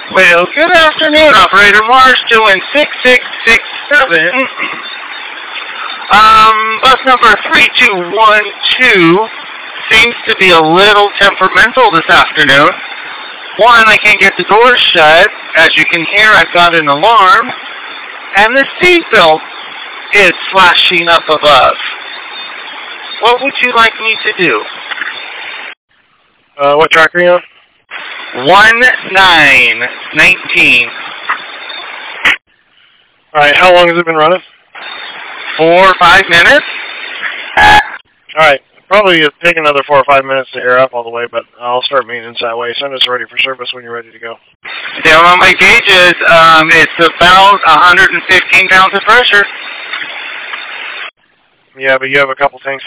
Well, good afternoon, Operator Mars, doing 6667. Bus number 3212 seems to be a little temperamental this afternoon. One, I can't get the door shut. As you can hear, I've got an alarm. And the seatbelt is flashing up above. What would you like me to do? What track are you on? 1919. Alright, how long has it been running? 4 or 5 minutes? Alright, probably it'll take another 4 or 5 minutes to air up all the way, but I'll start maintenance that way. Send us ready for service when you're ready to go. Down on my gauges, it's about 115 pounds of pressure. Yeah, but you have a couple tanks